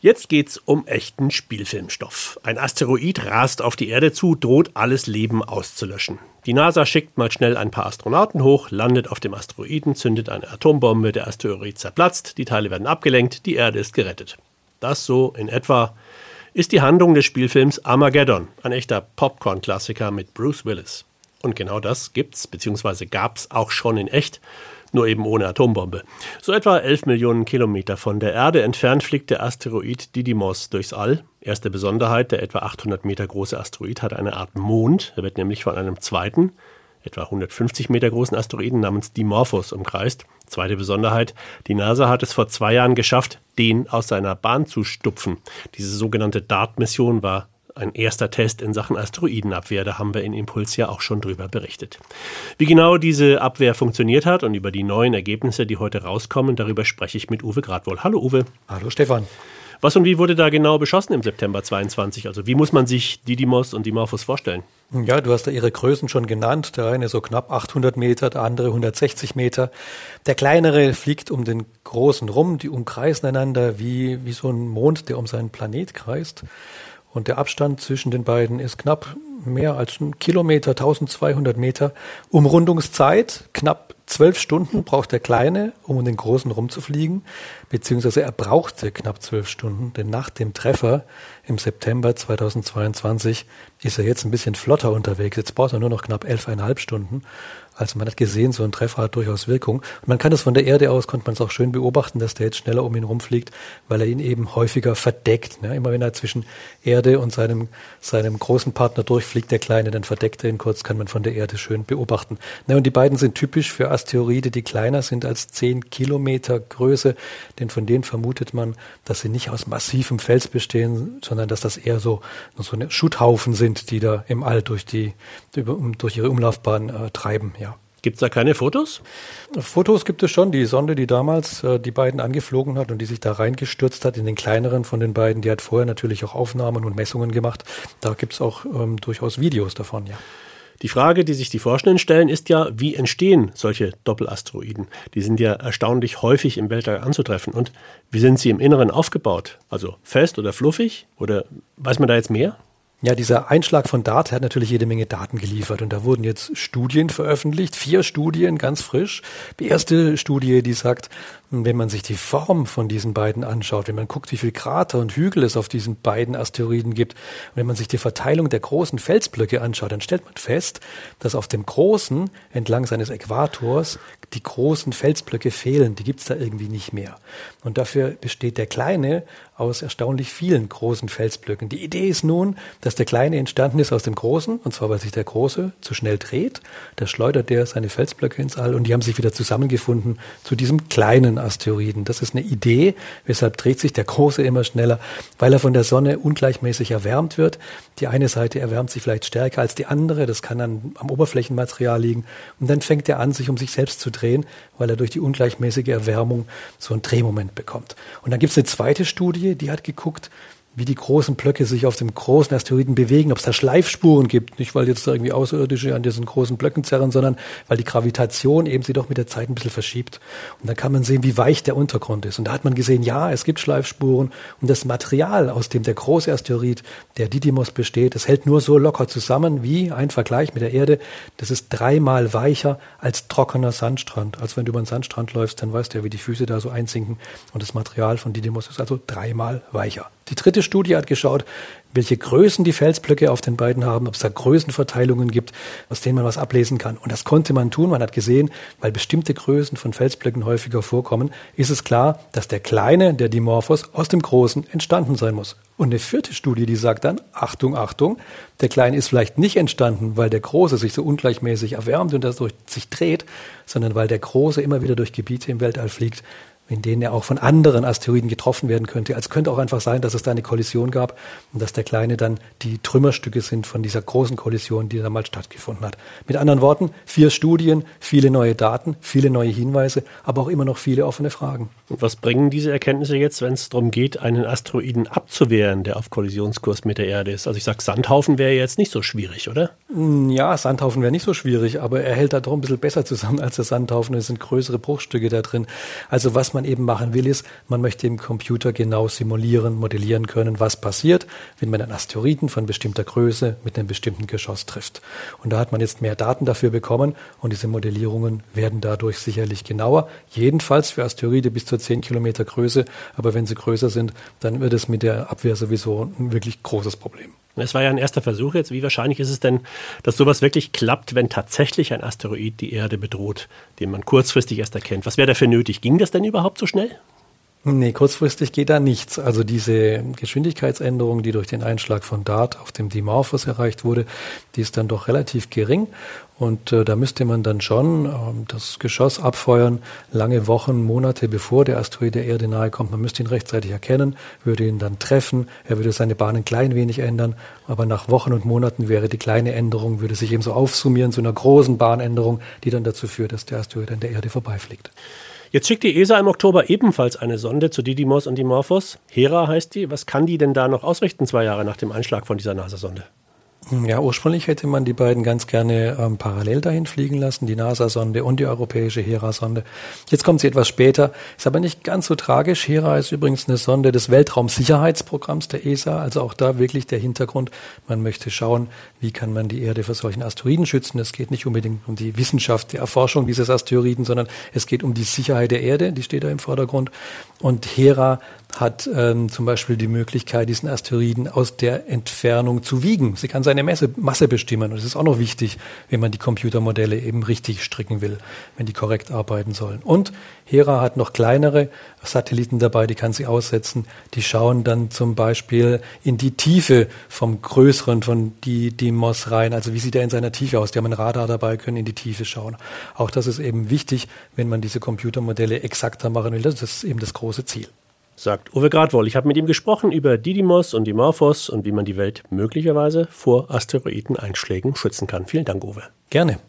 Jetzt geht's um echten Spielfilmstoff. Ein Asteroid rast auf die Erde zu, droht alles Leben auszulöschen. Die NASA schickt mal schnell ein paar Astronauten hoch, landet auf dem Asteroiden, zündet eine Atombombe, der Asteroid zerplatzt, die Teile werden abgelenkt, die Erde ist gerettet. Das so in etwa ist die Handlung des Spielfilms Armageddon, ein echter Popcorn-Klassiker mit Bruce Willis. Und genau das gibt's bzw. gab's auch schon in echt, nur eben ohne Atombombe. So etwa 11 Millionen Kilometer von der Erde entfernt fliegt der Asteroid Didymos durchs All. Erste Besonderheit, der etwa 800 Meter große Asteroid hat eine Art Mond. Er wird nämlich von einem zweiten, etwa 150 Meter großen Asteroiden namens Dimorphos umkreist. Zweite Besonderheit, die NASA hat es vor 2 Jahren geschafft, den aus seiner Bahn zu stupfen. Diese sogenannte DART-Mission war ein erster Test in Sachen Asteroidenabwehr, da haben wir in Impuls ja auch schon drüber berichtet. Wie genau diese Abwehr funktioniert hat und über die neuen Ergebnisse, die heute rauskommen, darüber spreche ich mit Uwe Gradwohl. Hallo Uwe. Hallo Stefan. Was und wie wurde da genau beschossen im September 22? Also wie muss man sich Didymos und Dimorphos vorstellen? Ja, du hast da ihre Größen schon genannt. Der eine so knapp 800 Meter, der andere 160 Meter. Der kleinere fliegt um den großen rum, die umkreisen einander wie so ein Mond, der um seinen Planet kreist. Und der Abstand zwischen den beiden ist knapp mehr als 1 Kilometer, 1200 Meter. Umrundungszeit, knapp 12 Stunden braucht der Kleine, um den Großen rumzufliegen, beziehungsweise er brauchte knapp 12 Stunden, denn nach dem Treffer im September 2022 ist er jetzt ein bisschen flotter unterwegs. Jetzt braucht er nur noch knapp 11,5 Stunden. Also man hat gesehen, so ein Treffer hat durchaus Wirkung. Und man kann das von der Erde aus, konnte man es auch schön beobachten, dass der jetzt schneller um ihn rumfliegt, weil er ihn eben häufiger verdeckt. Ja, immer wenn er zwischen Erde und seinem großen Partner durchfliegt, der Kleine, dann verdeckt er ihn kurz, kann man von der Erde schön beobachten. Und die beiden sind typisch für Asteroide, die kleiner sind als 10 Kilometer Größe, denn von denen vermutet man, dass sie nicht aus massivem Fels bestehen, sondern dass das eher so eine Schutthaufen sind, die da im All durch ihre Umlaufbahn treiben. Ja. Gibt es da keine Fotos? Fotos gibt es schon. Die Sonde, die damals die beiden angeflogen hat und die sich da reingestürzt hat in den kleineren von den beiden, die hat vorher natürlich auch Aufnahmen und Messungen gemacht. Da gibt es auch durchaus Videos davon, ja. Die Frage, die sich die Forschenden stellen, ist ja, wie entstehen solche Doppelasteroiden? Die sind ja erstaunlich häufig im Weltall anzutreffen. Und wie sind sie im Inneren aufgebaut? Also fest oder fluffig? Oder weiß man da jetzt mehr? Ja, dieser Einschlag von DART hat natürlich jede Menge Daten geliefert und da wurden jetzt Studien veröffentlicht, 4 Studien, ganz frisch. Die erste Studie, die sagt, wenn man sich die Form von diesen beiden anschaut, wenn man guckt, wie viel Krater und Hügel es auf diesen beiden Asteroiden gibt, und wenn man sich die Verteilung der großen Felsblöcke anschaut, dann stellt man fest, dass auf dem großen, entlang seines Äquators, die großen Felsblöcke fehlen, die gibt's da irgendwie nicht mehr. Und dafür besteht der kleine aus erstaunlich vielen großen Felsblöcken. Die Idee ist nun, dass der kleine entstanden ist aus dem großen, und zwar weil sich der große zu schnell dreht. Da schleudert der seine Felsblöcke ins All und die haben sich wieder zusammengefunden zu diesem kleinen Asteroiden. Das ist eine Idee, weshalb dreht sich der große immer schneller, weil er von der Sonne ungleichmäßig erwärmt wird. Die eine Seite erwärmt sich vielleicht stärker als die andere, das kann dann am Oberflächenmaterial liegen. Und dann fängt er an, sich um sich selbst zu drehen, weil er durch die ungleichmäßige Erwärmung so ein Drehmoment bekommt. Und dann gibt es eine zweite Studie, die hat geguckt, wie die großen Blöcke sich auf dem großen Asteroiden bewegen, ob es da Schleifspuren gibt, nicht weil jetzt da irgendwie Außerirdische an diesen großen Blöcken zerren, sondern weil die Gravitation eben sie doch mit der Zeit ein bisschen verschiebt. Und dann kann man sehen, wie weich der Untergrund ist. Und da hat man gesehen, ja, es gibt Schleifspuren und das Material, aus dem der große Asteroid, der Didymos besteht, das hält nur so locker zusammen wie ein Vergleich mit der Erde. Das ist 3-mal weicher als trockener Sandstrand. Also wenn du über einen Sandstrand läufst, dann weißt du ja, wie die Füße da so einsinken. Und das Material von Didymos ist also 3-mal weicher. Die dritte Studie hat geschaut, welche Größen die Felsblöcke auf den beiden haben, ob es da Größenverteilungen gibt, aus denen man was ablesen kann. Und das konnte man tun. Man hat gesehen, weil bestimmte Größen von Felsblöcken häufiger vorkommen, ist es klar, dass der kleine, der Dimorphos, aus dem großen entstanden sein muss. Und eine vierte Studie, die sagt dann, Achtung, Achtung, der Kleine ist vielleicht nicht entstanden, weil der Große sich so ungleichmäßig erwärmt und dadurch sich dreht, sondern weil der Große immer wieder durch Gebiete im Weltall fliegt, in denen er auch von anderen Asteroiden getroffen werden könnte. Also könnte auch einfach sein, dass es da eine Kollision gab und dass der Kleine dann die Trümmerstücke sind von dieser großen Kollision, die da mal stattgefunden hat. Mit anderen Worten, 4 Studien, viele neue Daten, viele neue Hinweise, aber auch immer noch viele offene Fragen. Und was bringen diese Erkenntnisse jetzt, wenn es darum geht, einen Asteroiden abzuwehren, der auf Kollisionskurs mit der Erde ist? Also ich sage, Sandhaufen wäre jetzt nicht so schwierig, oder? Ja, Sandhaufen wäre nicht so schwierig, aber er hält da doch ein bisschen besser zusammen als der Sandhaufen. Es sind größere Bruchstücke da drin. Also was man eben machen will, ist, man möchte im Computer genau simulieren, modellieren können, was passiert, wenn man einen Asteroiden von bestimmter Größe mit einem bestimmten Geschoss trifft. Und da hat man jetzt mehr Daten dafür bekommen und diese Modellierungen werden dadurch sicherlich genauer. Jedenfalls für Asteroide bis zu 10 Kilometer Größe, aber wenn sie größer sind, dann wird es mit der Abwehr sowieso ein wirklich großes Problem. Es war ja ein erster Versuch jetzt. Wie wahrscheinlich ist es denn, dass sowas wirklich klappt, wenn tatsächlich ein Asteroid die Erde bedroht, den man kurzfristig erst erkennt? Was wäre dafür nötig? Ging das denn überhaupt so schnell? Nee, kurzfristig geht da nichts. Also diese Geschwindigkeitsänderung, die durch den Einschlag von DART auf dem Dimorphos erreicht wurde, die ist dann doch relativ gering. Und da müsste man dann schon das Geschoss abfeuern, lange Wochen, Monate bevor der Asteroid der Erde nahe kommt. Man müsste ihn rechtzeitig erkennen, würde ihn dann treffen. Er würde seine Bahn ein klein wenig ändern. Aber nach Wochen und Monaten wäre die kleine Änderung, würde sich eben so aufsummieren zu einer großen Bahnänderung, die dann dazu führt, dass der Asteroid an der Erde vorbeifliegt. Jetzt schickt die ESA im Oktober ebenfalls eine Sonde zu Didymos und Dimorphos. Hera heißt die. Was kann die denn da noch ausrichten 2 Jahre nach dem Einschlag von dieser NASA-Sonde? Ja, ursprünglich hätte man die beiden ganz gerne parallel dahin fliegen lassen, die NASA-Sonde und die europäische Hera-Sonde. Jetzt kommt sie etwas später, ist aber nicht ganz so tragisch. Hera ist übrigens eine Sonde des Weltraumsicherheitsprogramms der ESA, also auch da wirklich der Hintergrund. Man möchte schauen, wie kann man die Erde vor solchen Asteroiden schützen. Es geht nicht unbedingt um die Wissenschaft, die Erforschung dieses Asteroiden, sondern es geht um die Sicherheit der Erde, die steht da im Vordergrund. Und Hera hat zum Beispiel die Möglichkeit, diesen Asteroiden aus der Entfernung zu wiegen. Sie kann seine Masse bestimmen. Und das ist auch noch wichtig, wenn man die Computermodelle eben richtig stricken will, wenn die korrekt arbeiten sollen. Und Hera hat noch kleinere Satelliten dabei, die kann sie aussetzen. Die schauen dann zum Beispiel in die Tiefe vom größeren, von Didymos rein. Also wie sieht er in seiner Tiefe aus? Die haben ein Radar dabei, können in die Tiefe schauen. Auch das ist eben wichtig, wenn man diese Computermodelle exakter machen will. Das ist eben das große Ziel. Sagt Uwe Gradwoll. Ich habe mit ihm gesprochen über Didymos und Dimorphos und wie man die Welt möglicherweise vor Asteroideneinschlägen schützen kann. Vielen Dank, Uwe. Gerne.